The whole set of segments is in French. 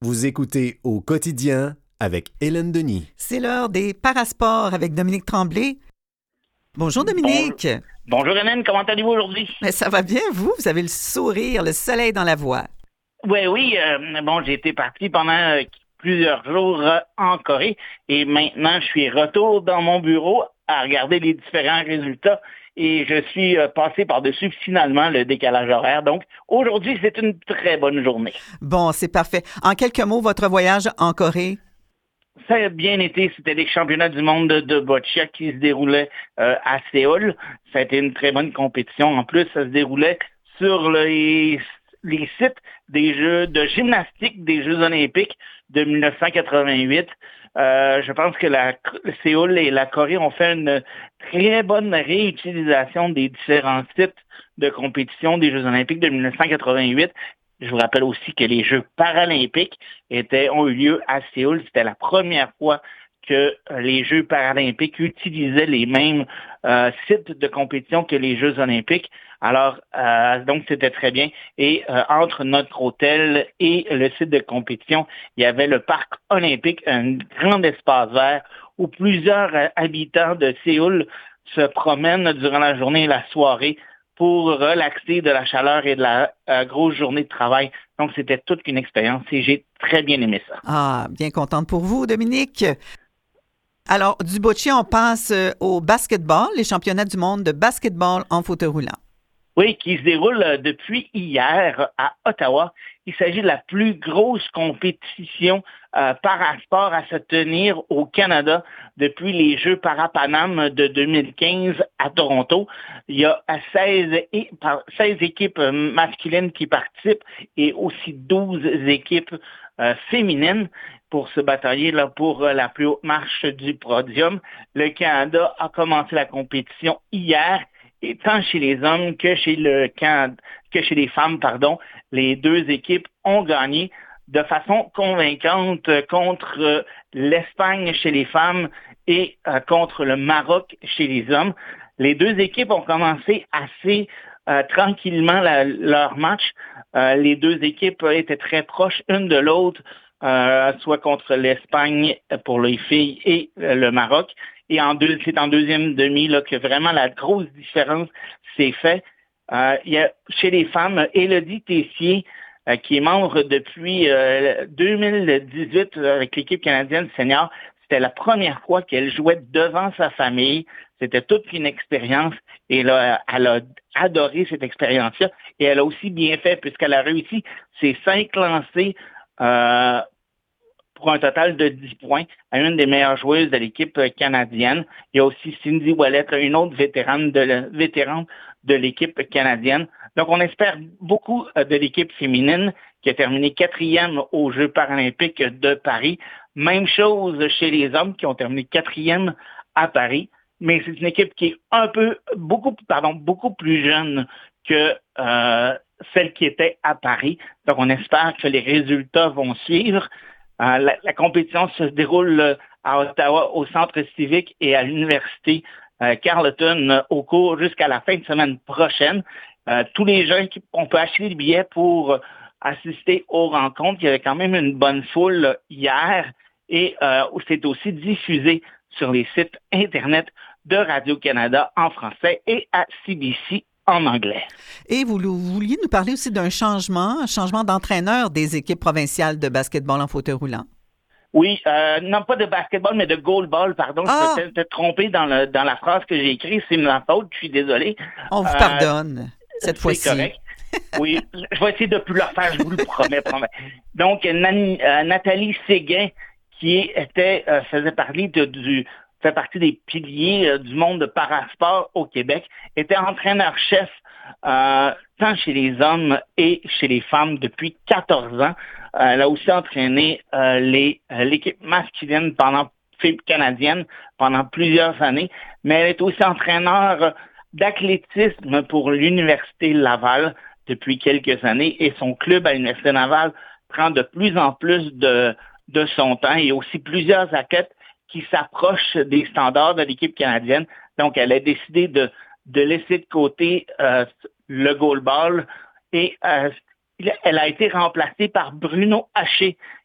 Vous écoutez Au quotidien avec Hélène Denis. C'est l'heure des parasports avec Dominique Tremblay. Bonjour Bonjour, Dominique. bonjour Hélène, comment allez-vous aujourd'hui? Mais ça va bien, vous? Vous avez le sourire, le soleil dans la voix. Oui, j'ai été parti pendant plusieurs jours en Corée et maintenant je suis retour dans mon bureau à regarder les différents résultats et je suis passé par-dessus finalement le décalage horaire. Donc aujourd'hui, c'est une très bonne journée. Bon, c'est parfait. En quelques mots, votre voyage en Corée? Ça a bien été, c'était les championnats du monde de boccia qui se déroulaient à Séoul. Ça a été une très bonne compétition. En plus, ça se déroulait sur les sites des Jeux de gymnastique des Jeux olympiques de 1988. Je pense que Séoul et la Corée ont fait une très bonne réutilisation des différents sites de compétition des Jeux olympiques de 1988. Je vous rappelle aussi que les Jeux paralympiques ont eu lieu à Séoul. C'était la première fois que les Jeux paralympiques utilisaient les mêmes sites de compétition que les Jeux olympiques. Alors, donc, c'était très bien. Et entre notre hôtel et le site de compétition, il y avait le parc olympique, un grand espace vert où plusieurs habitants de Séoul se promènent durant la journée et la soirée pour relaxer de la chaleur et de la grosse journée de travail. Donc, c'était toute une expérience et j'ai très bien aimé ça. Ah, bien contente pour vous, Dominique. Alors, du bocce, on passe au basketball, les championnats du monde de basketball en fauteuil roulant. Oui, qui se déroule depuis hier à Ottawa. Il s'agit de la plus grosse compétition parasport à se tenir au Canada depuis les Jeux Parapanam de 2015 à Toronto. Il y a 16 équipes masculines qui participent et aussi 12 équipes féminines pour se batailler là, pour la plus haute marche du podium. Le Canada a commencé la compétition hier. Et tant chez les hommes que chez les femmes, les deux équipes ont gagné de façon convaincante contre l'Espagne chez les femmes et contre le Maroc chez les hommes. Les deux équipes ont commencé assez tranquillement leur match. Les deux équipes étaient très proches une de l'autre, soit contre l'Espagne pour les filles et le Maroc. Et c'est en deuxième demi là, que vraiment la grosse différence s'est faite. Il y a chez les femmes, Élodie Tessier, qui est membre depuis 2018 avec l'équipe canadienne senior. C'était la première fois qu'elle jouait devant sa famille. C'était toute une expérience. Et là, elle a adoré cette expérience-là. Et elle a aussi bien fait puisqu'elle a réussi ses 5 lancers pour un total de 10 points à une des meilleures joueuses de l'équipe canadienne. Il y a aussi Cindy Wallet, une autre vétérane de l'équipe canadienne. Donc, on espère beaucoup de l'équipe féminine qui a terminé 4e aux Jeux paralympiques de Paris. Même chose chez les hommes qui ont terminé 4e à Paris. Mais c'est une équipe qui est beaucoup plus jeune que celle qui était à Paris. Donc, on espère que les résultats vont suivre. La compétition se déroule à Ottawa, au Centre civique et à l'Université Carleton au cours jusqu'à la fin de semaine prochaine. Tous les gens, on peut acheter des billets pour assister aux rencontres. Il y avait quand même une bonne foule hier et c'est aussi diffusé sur les sites Internet de Radio-Canada en français et à CBC en anglais. Et vous vouliez nous parler aussi d'un changement d'entraîneur des équipes provinciales de basketball en fauteuil roulant. Oui, non pas de basketball, mais de goalball, pardon. Ah! Je me suis trompé dans la phrase que j'ai écrite. C'est ma faute, je suis désolé. On vous pardonne cette fois-ci. C'est correct. Oui, je vais essayer de ne plus le refaire, je vous le promets. Donc, Nathalie Séguin, qui fait partie des piliers du monde de parasport au Québec, était entraîneur-chef tant chez les hommes et chez les femmes depuis 14 ans. Elle a aussi entraîné l'équipe masculine canadienne pendant plusieurs années, mais elle est aussi entraîneur d'athlétisme pour l'Université Laval depuis quelques années et son club à l'Université Laval prend de plus en plus de son temps. Il y a aussi plusieurs athlètes qui s'approchent des standards de l'équipe canadienne. Donc, elle a décidé de laisser de côté le goalball et elle a été remplacée par Bruno Haché,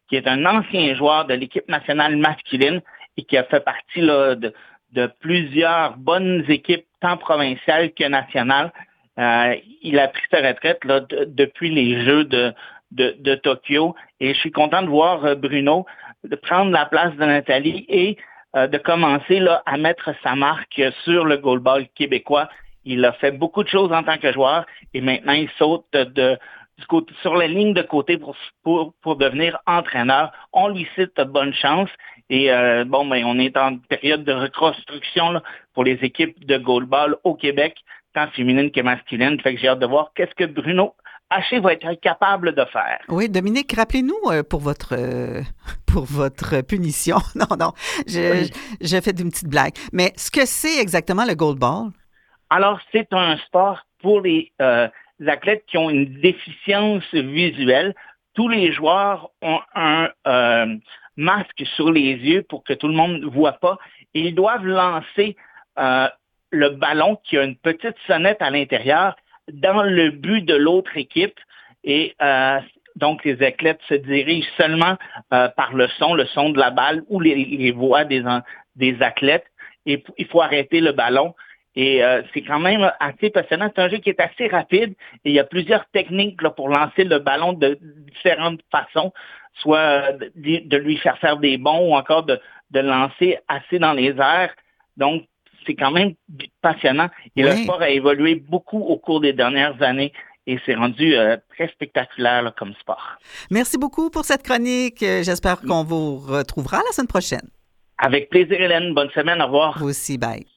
qui est un ancien joueur de l'équipe nationale masculine et qui a fait partie là, de plusieurs bonnes équipes, tant provinciales que nationales. Il a pris sa retraite là, depuis les Jeux de Tokyo. Et je suis content de voir Bruno de prendre la place de Nathalie et de commencer là, à mettre sa marque sur le goalball québécois. Il a fait beaucoup de choses en tant que joueur et maintenant il saute sur la ligne de côté pour devenir entraîneur. On lui cite bonne chance. Et on est en période de reconstruction là, pour les équipes de goalball au Québec, tant féminine que masculine. Fait que j'ai hâte de voir qu'est-ce que Bruno Haché va être capable de faire. Oui, Dominique, rappelez-nous pour votre punition. Non, j'ai fait une petite blague. Mais ce que c'est exactement le goalball? Alors, c'est un sport pour les athlètes qui ont une déficience visuelle. Tous les joueurs ont un masque sur les yeux pour que tout le monde ne voit pas. Et ils doivent lancer le ballon qui a une petite sonnette à l'intérieur dans le but de l'autre équipe. Et donc, les athlètes se dirigent seulement par le son de la balle ou les voix des athlètes. Et il faut arrêter le ballon. Et c'est quand même assez passionnant. C'est un jeu qui est assez rapide et il y a plusieurs techniques là, pour lancer le ballon de différentes façons, soit de lui faire des bonds ou encore de lancer assez dans les airs. Donc, c'est quand même passionnant. Et le sport a évolué beaucoup au cours des dernières années et c'est rendu très spectaculaire là, comme sport. Merci beaucoup pour cette chronique. J'espère qu'on vous retrouvera la semaine prochaine. Avec plaisir, Hélène. Bonne semaine. Au revoir. Vous aussi. Bye.